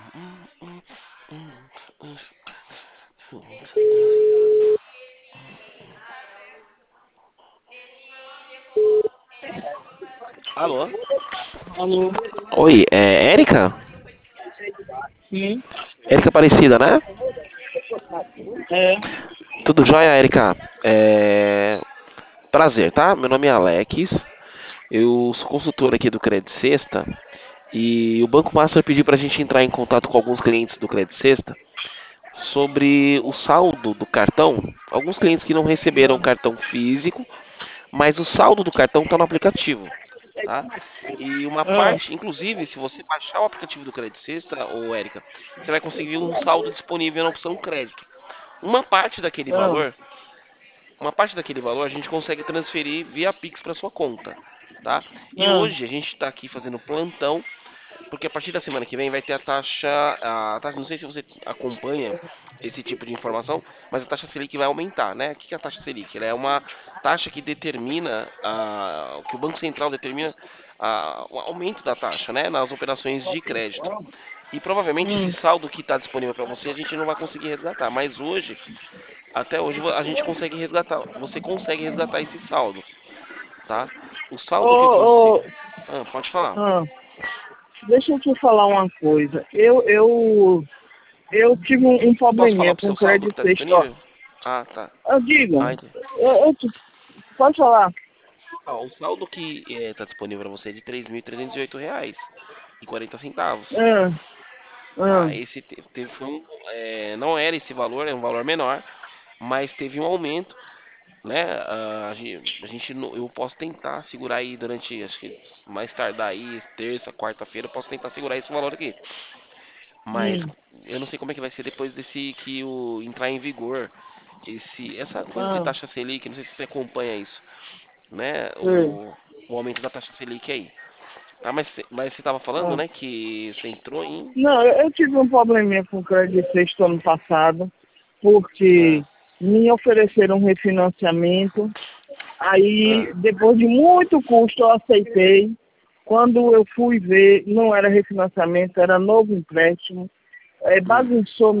Alô? Alô? Oi, é Érica? Sim, Érica Aparecida, né? é. Tudo jóia, Érica? Prazer, tá? Meu nome é Alex. Eu sou consultor aqui do Credit Sexta. E o Banco Master pediu pra gente entrar em contato com alguns clientes do Credit Sexta sobre o saldo do cartão. Alguns clientes que não receberam o cartão físico, mas o saldo do cartão está no aplicativo, tá? E uma Ah, parte, inclusive, se você baixar o aplicativo do Credit Sexta, ô Érica, você vai conseguir um saldo disponível na opção crédito. Uma parte daquele ah, valor, uma parte daquele valor a gente consegue transferir via Pix para sua conta, tá? E ah, hoje a gente está aqui fazendo plantão porque a partir da semana que vem vai ter a taxa, não sei se você acompanha esse tipo de informação, mas a taxa Selic vai aumentar, né? O que é a taxa Selic? Ela é uma taxa que determina, que o Banco Central determina o aumento da taxa, né? Nas operações de crédito. E provavelmente esse hum. saldo que está disponível para você a gente não vai conseguir resgatar, mas hoje, até hoje, a gente consegue resgatar, você consegue resgatar esse saldo, tá? O saldo que eu consigo. Ô, Pode falar. ah, deixa eu te falar uma coisa. Eu tive um Posso falar probleminha pro com seu o saldo que crédito está sexto. Ó. disponível? Ah, tá. Eu digo, Ah, entendi. pode falar. O saldo que está disponível para você é de R$ 3.308,40. Ah, ah, Tá? Esse não era esse valor, é um valor menor, mas teve um aumento, né? Eu posso tentar segurar aí durante, acho que mais tardar aí, terça, quarta-feira, eu posso tentar segurar esse valor aqui. Mas hum, eu não sei como é que vai ser depois desse que o entrar em vigor essa coisa de ah, taxa Selic, não sei se você acompanha isso, né? sei, O aumento da taxa Selic aí. Ah, mas você estava falando, ah. né, que você entrou em. Não, eu tive um probleminha com o crédito sexto ano passado, porque Ah, me ofereceram um refinanciamento. Aí, ah, depois de muito custo, eu aceitei. Quando eu fui ver, não era refinanciamento, era novo empréstimo. hum, Bagunçou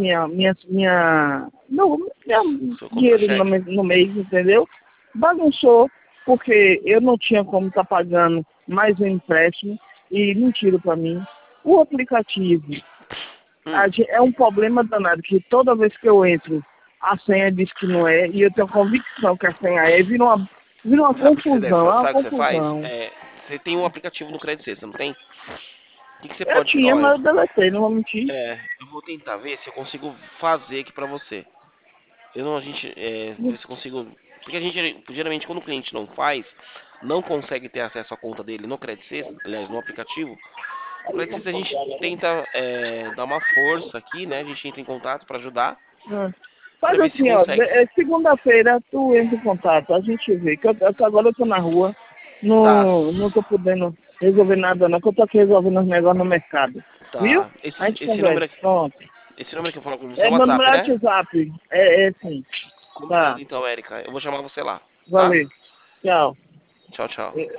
minha seu dinheiro contra-cheque. no mês, entendeu? Bagunçou, porque eu não tinha como estar pagando mais um empréstimo e mentiram para mim. O aplicativo Hum, é um problema danado, que toda vez que eu entro, a senha diz que não é, e eu tenho convicção que a senha é, vira uma sabe o que você deve confusão, é fazer? uma Sabe o que você faz? confusão. Você tem um aplicativo no Credit Suisse, não tem? O que você Eu pode. tinha, Ó, mas eu deletei, não vou mentir. eu vou tentar ver se eu consigo fazer aqui pra você. Eu não, a gente, ver se eu consigo. Porque a gente, geralmente, quando o cliente não faz, não consegue ter acesso à conta dele no Credit Suisse, aliás, no aplicativo. O Credit Suisse a gente tenta dar uma força aqui, né? A gente entra em contato pra ajudar, Ah. pra Faz ver se assim, ó, consegue. segunda-feira tu entra em contato, a gente vê, que agora eu tô na rua, Tá, não tô podendo resolver nada não, que eu tô aqui resolvendo os negócios no mercado. Viu? tá. A gente Esse conversa, número aqui, pronto. esse número que eu falo com você é o É meu número WhatsApp, é né? WhatsApp, sim, Combinado tá, então, Érica. Eu vou chamar você lá, tá? valeu, tchau. Tchau, tchau.